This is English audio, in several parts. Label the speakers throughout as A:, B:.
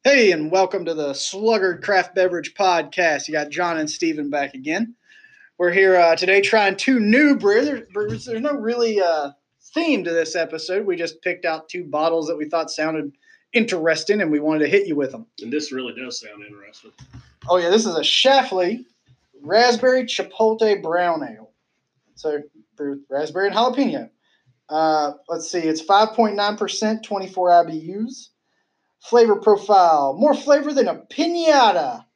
A: Hey, and welcome to the Sluggard Craft Beverage Podcast. You got John and Steven back again. We're here today trying two new brews. There's no really theme to this episode. We just picked out two bottles that we thought sounded interesting, and we wanted to hit you with them.
B: And this really does sound interesting.
A: Oh, yeah, this is a Schlafly Raspberry Chipotle Brown Ale. So, raspberry and jalapeno. Let's see, it's 5.9%, 24 IBUs. Flavor profile, more flavor than a piñata.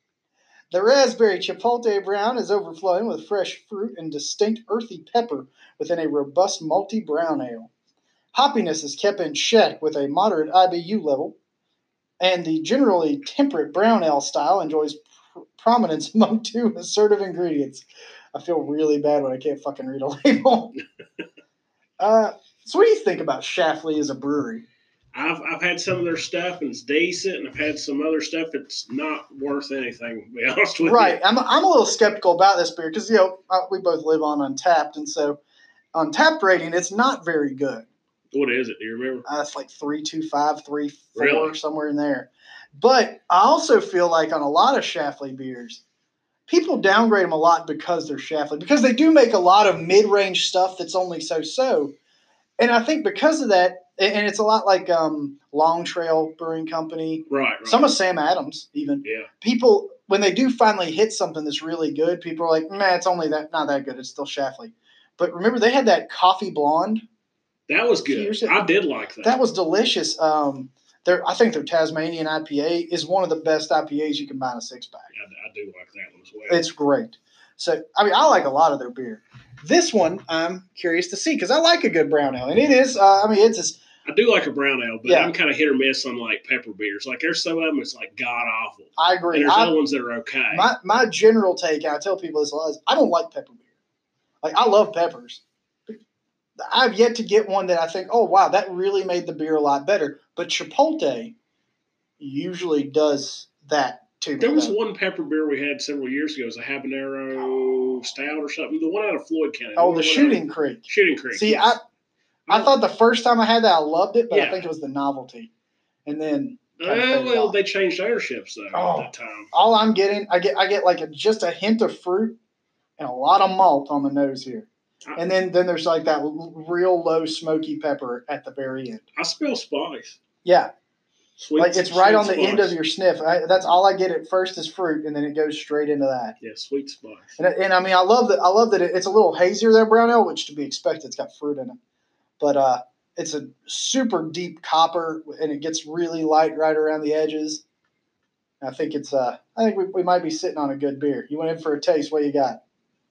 A: The raspberry chipotle brown is overflowing with fresh fruit and distinct earthy pepper within a robust malty brown ale. Hoppiness is kept in check with a moderate IBU level, and the generally temperate brown ale style enjoys prominence among two assertive ingredients. I feel really bad when I can't fucking read a label. So what do you think about Schlafly as a brewery?
B: I've had some of their stuff and it's decent, and I've had some other stuff that's not worth anything, to be honest with you.
A: Right. I'm a little skeptical about this beer because, we both live on Untappd, and so Untappd rating, it's not very good.
B: What is it? Do you remember?
A: It's like 3.25, 3.4,
B: Really?
A: somewhere in there. But I also feel like on a lot of Schlafly beers, people downgrade them a lot because they're Schlafly, because they do make a lot of mid-range stuff that's only so-so. And I think because of that, and it's a lot like Long Trail Brewing Company.
B: Right.
A: Some of Sam Adams, even.
B: Yeah.
A: People, when they do finally hit something that's really good, people are like, man, it's only not that good. It's still Schlafly. But remember, they had that Coffee Blonde.
B: That was good. I did like that.
A: That was delicious. I think their Tasmanian IPA is one of the best IPAs you can buy in a six-pack.
B: I do like that one as well.
A: It's great. So, I like a lot of their beer. This one, I'm curious to see, because I like a good brown ale. And it is,
B: I do like a brown ale, but
A: yeah.
B: I'm kind of hit or miss on like pepper beers. Like there's some of them that's like god awful.
A: I agree.
B: And there's other ones that are okay.
A: My general take, and I tell people this a lot, is I don't like pepper beer. Like, I love peppers. I've yet to get one that I think, oh wow, that really made the beer a lot better. But Chipotle usually does that too.
B: There was one pepper beer we had several years ago. It was a habanero stout or something. The one out of Floyd County.
A: Oh, the Shooting Creek.
B: Shooting Creek.
A: See,
B: yes.
A: I thought the first time I had that I loved it, but I think it was the novelty. And then
B: they changed ownerships though at that time.
A: All I'm getting, I get like just a hint of fruit and a lot of malt on the nose here. And then there's like that real low smoky pepper at the very end.
B: I smell spice.
A: Yeah.
B: Sweet,
A: like it's right on the
B: spice.
A: end of your sniff. That's all I get at first is fruit, and then it goes straight into that.
B: Yeah, sweet spice.
A: And I mean, I love that it's a little hazier than brown ale, which to be expected. It's got fruit in it. But it's a super deep copper, and it gets really light right around the edges. I think we might be sitting on a good beer. You went in for a taste. What you got?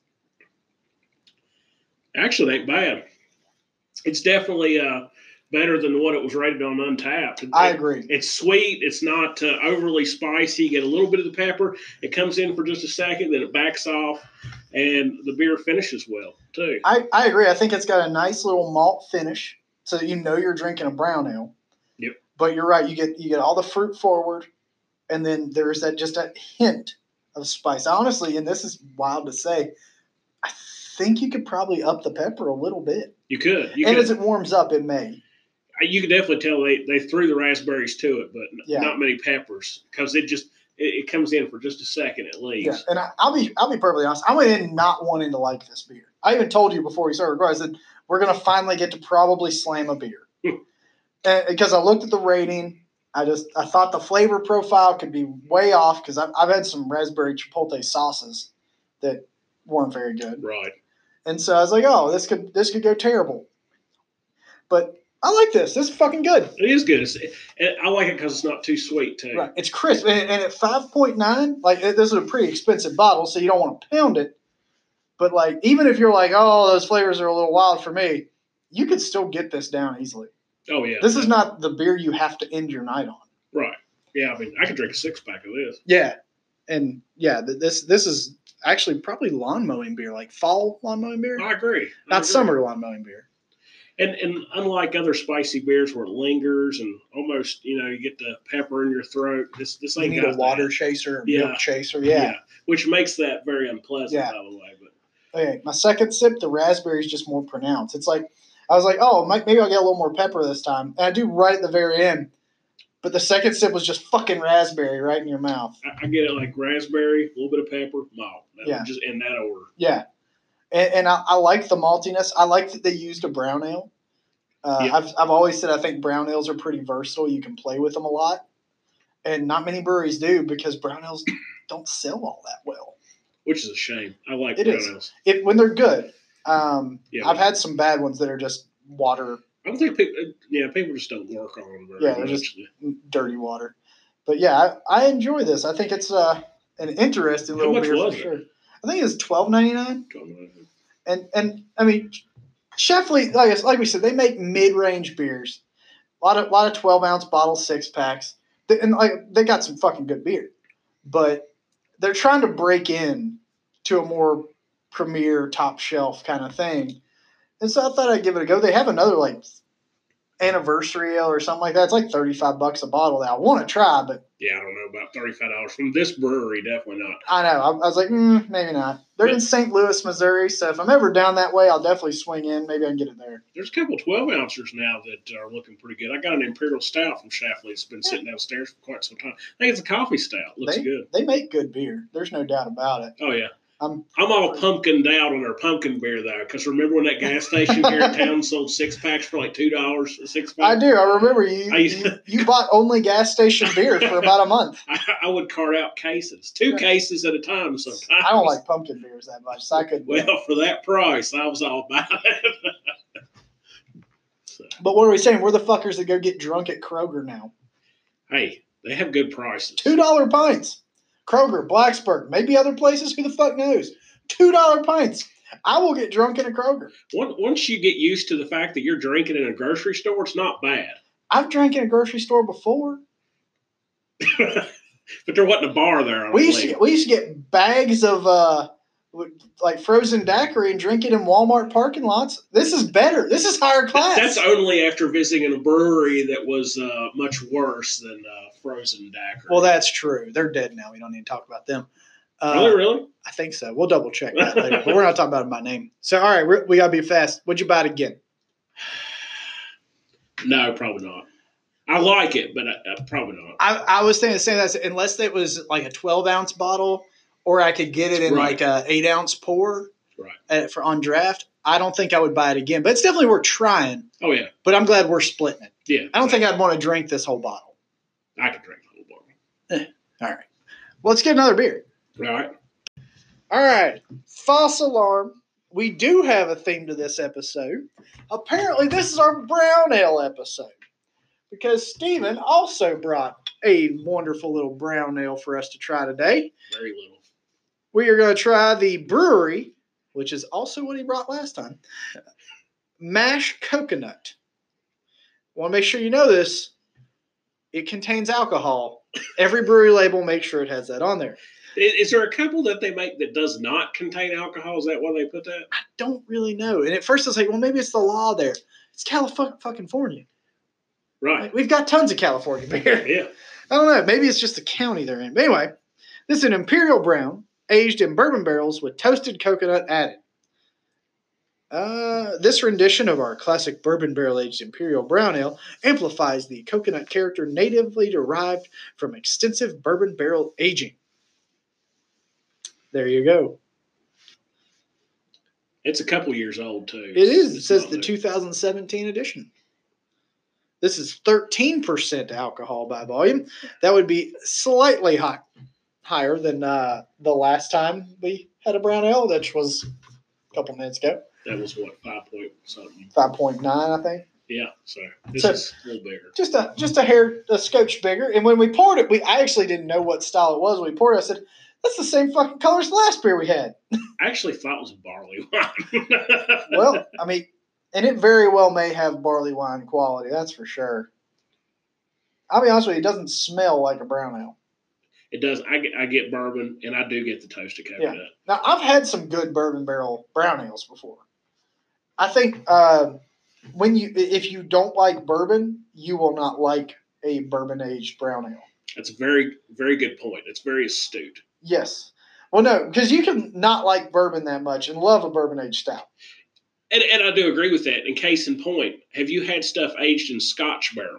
B: Actually, it ain't bad. It's definitely better than what it was rated on Untappd.
A: I agree.
B: It's sweet. It's not overly spicy. You get a little bit of the pepper. It comes in for just a second, then it backs off, and the beer finishes well, too.
A: I agree. I think it's got a nice little malt finish, so that you know you're drinking a brown ale.
B: Yep.
A: But you're right. You get all the fruit forward, and then there's just a hint of spice. Honestly, and this is wild to say, I think you could probably up the pepper a little bit.
B: You could.
A: As it warms up, it may.
B: You can definitely tell they threw the raspberries to it, but not many peppers, because it comes in for just a second at least.
A: Yeah, and I'll be perfectly honest. I went in not wanting to like this beer. I even told you before we started recording, I said we're going to finally get to probably slam a beer, because I looked at the rating. I thought the flavor profile could be way off, because I've had some raspberry chipotle sauces that weren't very good.
B: Right.
A: And so I was like, oh, this could go terrible. But I like this. This is fucking good.
B: It is good. I like it because it's not too sweet, too.
A: Right. It's crisp. And at 5.9, like, this is a pretty expensive bottle, so you don't want to pound it. But, like, even if you're like, oh, those flavors are a little wild for me, you could still get this down easily.
B: Oh, yeah.
A: This is not the beer you have to end your night on.
B: Right. Yeah, I mean, I could drink a six-pack of this.
A: Yeah. And, yeah, this is actually probably lawn mowing beer, like fall lawn mowing beer.
B: I agree.
A: Not summer lawn mowing beer.
B: And unlike other spicy beers where it lingers and almost, you get the pepper in your throat, this ain't
A: you
B: got
A: need a water chaser, milk chaser,
B: which makes that very unpleasant, by the way. But
A: okay, my second sip, the raspberry is just more pronounced. It's like I was like, oh, maybe I'll get a little more pepper this time, and I do right at the very end. But the second sip was just fucking raspberry right in your mouth.
B: I get it like raspberry, a little bit of pepper, malt.
A: Yeah.
B: Just in that order.
A: Yeah. And I like the maltiness. I like that they used a brown ale. I've always said I think brown ales are pretty versatile. You can play with them a lot. And not many breweries do because brown ales don't sell all that well.
B: Which is a shame. I like brown ales.
A: When they're good. I've had some bad ones that are just water.
B: I don't think people just don't work on them very much.
A: They're just dirty water. But yeah, I enjoy this. I think it's an interesting little beer for sure. I think it's $12.99. And I mean, Schlafly, like we said, they make mid-range beers. A lot of 12-ounce bottles, 6-packs. And they got some fucking good beer. But they're trying to break in to a more premier, top shelf kind of thing. And so I thought I'd give it a go. They have another anniversary ale or something like that. It's like $35 a bottle that I want to try, but
B: yeah, I don't know about $35 from this brewery. Definitely not.
A: I know. I was like, maybe not. They're in St. Louis, Missouri, so if I'm ever down that way, I'll definitely swing in. Maybe I can get it there.
B: There's a couple 12-ounces now that are looking pretty good. I got an Imperial Stout from Schlafly. It's been sitting downstairs for quite some time. I think it's a coffee stout. Looks good.
A: They make good beer. There's no doubt about it.
B: Oh yeah. I'm all pumpkined out on their pumpkin beer though, because remember when that gas station here in town sold 6-packs for like $2 a 6-pack?
A: I do. I remember you bought only gas station beer for about a month.
B: I would cart out cases, 2 cases at a time sometimes.
A: I don't like pumpkin beers that much, so I couldn't.
B: Well, for that price, I was all about it.
A: But what are we saying? We're the fuckers that go get drunk at Kroger now.
B: Hey, they have good prices.
A: $2 pints. Kroger, Blacksburg, maybe other places, who the fuck knows? $2 pints. I will get drunk in a Kroger.
B: Once you get used to the fact that you're drinking in a grocery store, it's not bad.
A: I've drank in a grocery store before.
B: But there wasn't a bar there.
A: We used to get bags of frozen daiquiri and drink it in Walmart parking lots. This is better. This is higher class.
B: That's only after visiting a brewery that was much worse than frozen daiquiri.
A: Well, that's true. They're dead now. We don't need to talk about them.
B: Really?
A: I think so. We'll double check that later. But we're not talking about them by name. So, all right, we got to be fast. Would you buy it again?
B: No, probably not. I like it, but probably not.
A: I was saying that unless it was like a 12-ounce bottle or I could get it in like a 8-ounce pour on draft, I don't think I would buy it again. But it's definitely worth trying.
B: Oh, yeah.
A: But I'm glad we're splitting it.
B: Yeah.
A: I don't think I'd want to drink this whole bottle.
B: I could drink the whole bottle.
A: All right. Well, let's get another beer. All right. False alarm. We do have a theme to this episode. Apparently, this is our brown ale episode. Because Steven also brought a wonderful little brown ale for us to try today.
B: Very little.
A: We are going to try the brewery, which is also what he brought last time, Mash Coconut. Want to make sure you know this. It contains alcohol. Every brewery label, make sure it has that on there.
B: Is there a couple that they make that does not contain alcohol? Is that why they put that?
A: I don't really know. And at first I was like, well, maybe it's the law there. It's California.
B: Right.
A: We've got tons of California beer.
B: Yeah.
A: I don't know. Maybe it's just the county they're in. But anyway, this is an Imperial Brown aged in bourbon barrels with toasted coconut added. This rendition of our classic bourbon barrel-aged Imperial Brown Ale amplifies the coconut character natively derived from extensive bourbon barrel aging. There you go.
B: It's a couple years old, too.
A: It is. It says the 2017 edition. This is 13% alcohol by volume. That would be slightly higher than the last time we had a brown ale, which was a couple minutes ago.
B: That was what, 5 point something?
A: 5.9, I think.
B: Yeah, so this is a little bigger.
A: Just a hair, a scotch bigger. And when we poured it, I actually didn't know what style it was. When we poured it, I said, that's the same fucking color as the last beer we had.
B: I actually thought it was a barley wine.
A: Well, I mean, and it very well may have barley wine quality, that's for sure. I'll be honest with you, it doesn't smell like a brown ale.
B: It does. I get bourbon, and I do get the toasted coconut.
A: Yeah. Now, I've had some good bourbon barrel brown ales before. I think if you don't like bourbon, you will not like a bourbon-aged brown ale.
B: That's a very, very good point. It's very astute.
A: Yes. Well, no, because you can not like bourbon that much and love a bourbon-aged stout.
B: And I do agree with that. In case in point, have you had stuff aged in Scotch barrels?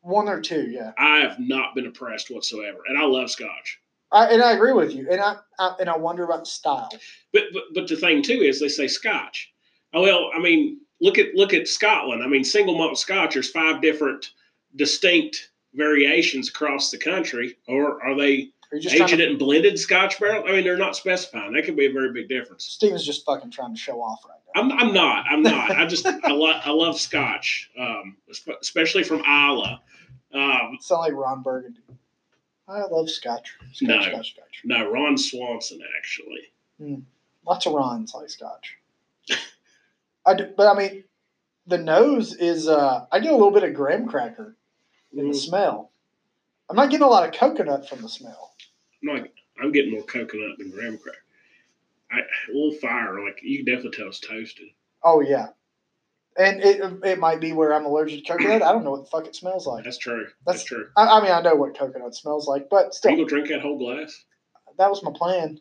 A: 1 or 2, yeah.
B: I have not been impressed whatsoever, and I love Scotch.
A: And I agree with you, and I wonder about style.
B: But the thing too is they say Scotch. Oh well, I mean, look at Scotland. I mean, single malt Scotch. There's 5 different distinct variations across the country, or are they aged and blended Scotch barrel? I mean, they're not specifying. That could be a very big difference.
A: Steven's just fucking trying to show off right now.
B: I'm not. I love Scotch, especially from Islay.
A: Sound like Ron Burgundy. I love Scotch. Scotch.
B: No, Ron Swanson actually.
A: Lots of Rons like Scotch. But I mean, the nose is. I get a little bit of graham cracker in the smell. I'm not getting a lot of coconut from the smell.
B: I'm getting more coconut than graham cracker. A little fire, like you can definitely tell it's toasted.
A: Oh yeah, and it might be where I'm allergic to coconut. I don't know what the fuck it smells like.
B: That's true. That's true.
A: I mean, I know what coconut smells like, but still.
B: Are you gonna drink that whole glass?
A: That was my plan.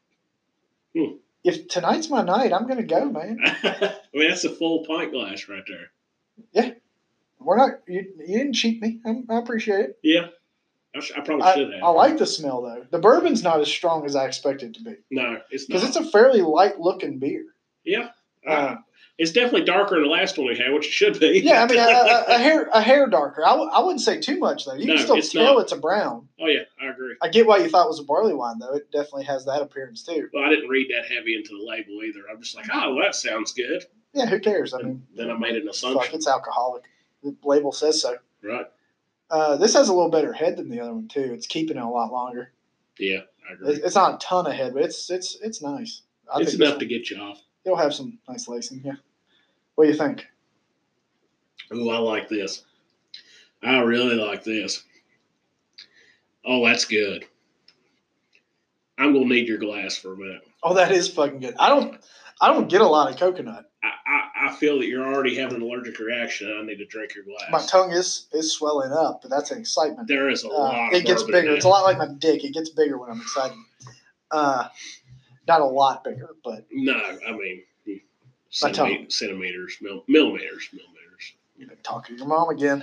A: If tonight's my night, I'm gonna go, man.
B: I mean, that's a full pint glass right there.
A: Yeah, we're not. You didn't cheat me. I appreciate it.
B: Yeah, I probably should have.
A: I like the smell though. The bourbon's not as strong as I expected it to be.
B: No, it's not.
A: Because it's a fairly light looking beer.
B: Yeah. It's definitely darker than the last one we had, which it should be.
A: Yeah, I mean, a hair darker. I wouldn't say too much, though. You can still tell it's a brown.
B: Oh, yeah, I agree.
A: I get why you thought it was a barley wine, though. It definitely has that appearance, too.
B: Well, I didn't read that heavy into the label either. I'm just like, oh, well, that sounds good.
A: Yeah, who cares? I mean,
B: then I made an assumption.
A: Fuck, it's alcoholic. The label says so.
B: Right.
A: This has a little better head than the other one, too. It's keeping it a lot longer.
B: Yeah, I agree.
A: It's not a ton of head, but it's nice.
B: It's enough to get you off.
A: It'll have some nice lacing, yeah. What do you think?
B: Oh, I like this. I really like this. Oh, that's good. I'm gonna need your glass for a minute.
A: Oh, that is fucking good. I don't get a lot of coconut.
B: I feel that you're already having an allergic reaction, and I need to drink your glass.
A: My tongue is swelling up, but that's an excitement.
B: There is a lot.
A: It gets bigger. It's a lot like my dick. It gets bigger when I'm excited. Not a lot bigger, but
B: no, I mean. Centimeters, millimeters.
A: You've been talking to your mom again.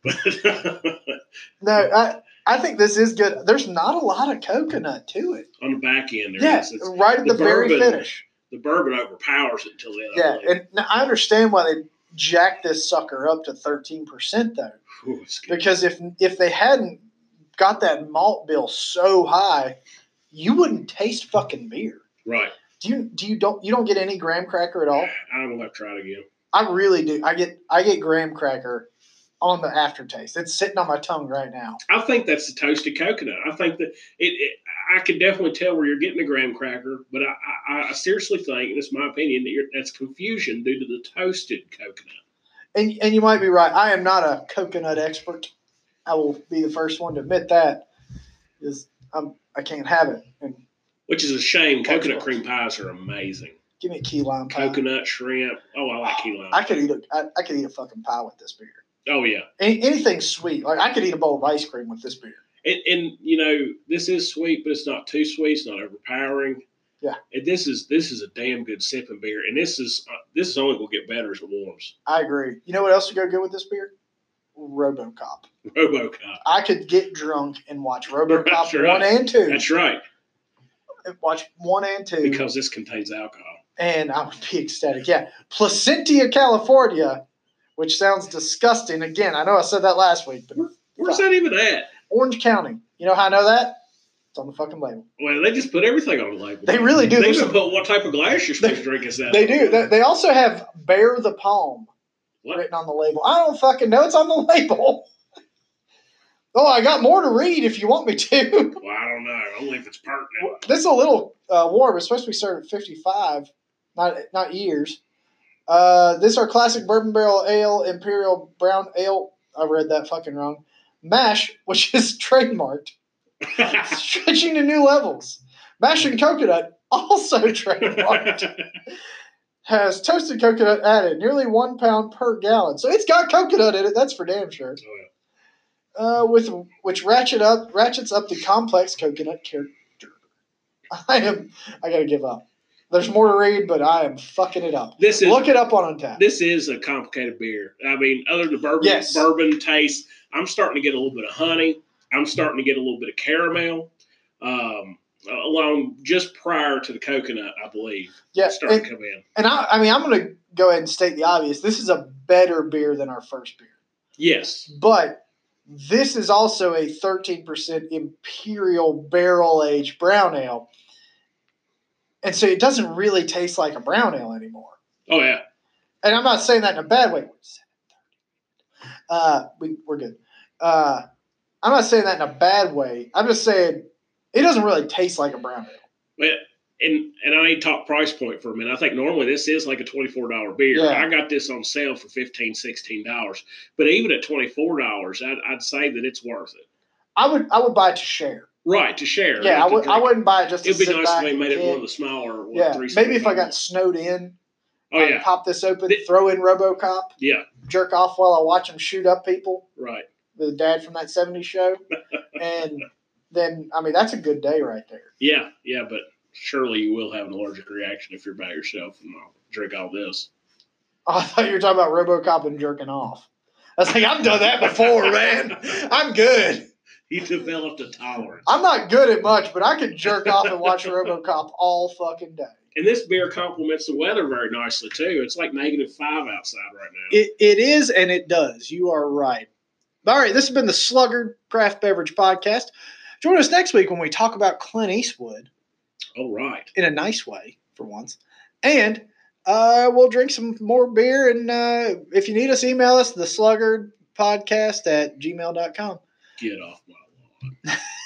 A: No, I think this is good. There's not a lot of coconut to it.
B: On the back end, there is. It's,
A: right at the very finish.
B: The bourbon overpowers it until the end.
A: Yeah, and now I understand why they jacked this sucker up to 13%, though.
B: Ooh,
A: because if they hadn't got that malt bill so high, you wouldn't taste fucking beer.
B: Right.
A: You don't get any graham cracker at all?
B: I'm gonna have to try it again.
A: I really do. I get graham cracker on the aftertaste. It's sitting on my tongue right now.
B: I think that's the toasted coconut. I think that I can definitely tell where you're getting the graham cracker, but I seriously think, and it's my opinion, that that's confusion due to the toasted coconut.
A: And you might be right. I am not a coconut expert. I will be the first one to admit that. I can't have it.
B: Which is a shame. Coconut cream pies are amazing.
A: Give me a key lime pie.
B: Coconut shrimp. Oh, I like key lime.
A: I could eat a fucking pie with this beer.
B: Oh yeah.
A: Anything sweet. Like I could eat a bowl of ice cream with this beer.
B: And you know, this is sweet, but it's not too sweet. It's not overpowering.
A: Yeah.
B: And this is a damn good sipping beer, and this is only gonna get better as it warms.
A: I agree. You know what else would go good with this beer? RoboCop.
B: RoboCop.
A: I could get drunk and watch RoboCop
B: right.
A: 1 and 2.
B: That's right.
A: Watch 1 and 2.
B: Because this contains alcohol.
A: And I would be ecstatic. Yeah. Placentia, California, which sounds disgusting. Again, I know I said that last week. But
B: where's that even at?
A: Orange County. You know how I know that? It's on the fucking label.
B: Well, they just put everything on the label.
A: They really do.
B: They even put what type of glass you're supposed to drink is that.
A: They do. They also have Bear the Palm written on the label. I don't fucking know. It's on the label. Oh, I got more to read if you want me to.
B: Well, I don't know. Only if it's pertinent.
A: This is a little warm. It's supposed to be served at 55, not years. This is our classic bourbon barrel ale, imperial brown ale. I read that fucking wrong. Mash, which is trademarked, stretching to new levels. Mash and coconut, also trademarked. Has toasted coconut added, nearly 1 pound per gallon. So it's got coconut in it. That's for damn sure.
B: Oh, yeah.
A: Which ratchets up the complex coconut character. I gotta give up. There's more to read, but I am fucking it up. Look it up on Untappd.
B: This is a complicated beer. I mean, other than bourbon taste, I'm starting to get a little bit of honey. I'm starting to get a little bit of caramel, along just prior to the coconut, I believe.
A: Yeah,
B: starting to come in. And
A: I'm going to go ahead and state the obvious. This is a better beer than our first beer.
B: Yes.
A: But this is also a 13% Imperial barrel-aged brown ale. And so it doesn't really taste like a brown ale anymore.
B: Oh, yeah.
A: And I'm not saying that in a bad way. We're good. I'm not saying that in a bad way. I'm just saying it doesn't really taste like a brown ale.
B: Well, and I need to talk price point for a minute. I think normally this is like a $24 beer. Yeah. I got this on sale for $15, $16. But even at $24, I'd say that it's worth it.
A: I would buy it to share.
B: Right, to share.
A: Yeah, I wouldn't buy it just to sit back.
B: It'd be nice if they made it one of the smaller.
A: Maybe if I got snowed in.
B: Oh, yeah.
A: Pop this open, throw in RoboCop.
B: Yeah.
A: Jerk off while I watch him shoot up people.
B: Right.
A: The dad from that 70s show. And then, I mean, that's a good day right there.
B: Yeah, but surely you will have an allergic reaction if you're by yourself and I'll drink all this.
A: Oh, I thought you were talking about RoboCop and jerking off. I was like, I've done that before, man. I'm good.
B: He developed a tolerance.
A: I'm not good at much, but I could jerk off and watch RoboCop all fucking day.
B: And this beer complements the weather very nicely, too. It's like -5 outside right now.
A: It is, and it does. You are right. All right, this has been the Sluggard Craft Beverage Podcast. Join us next week when we talk about Clint Eastwood.
B: All right.
A: In a nice way, for once. And we'll drink some more beer. And if you need us, email us, thesluggardpodcast@gmail.com.
B: Get off my lawn.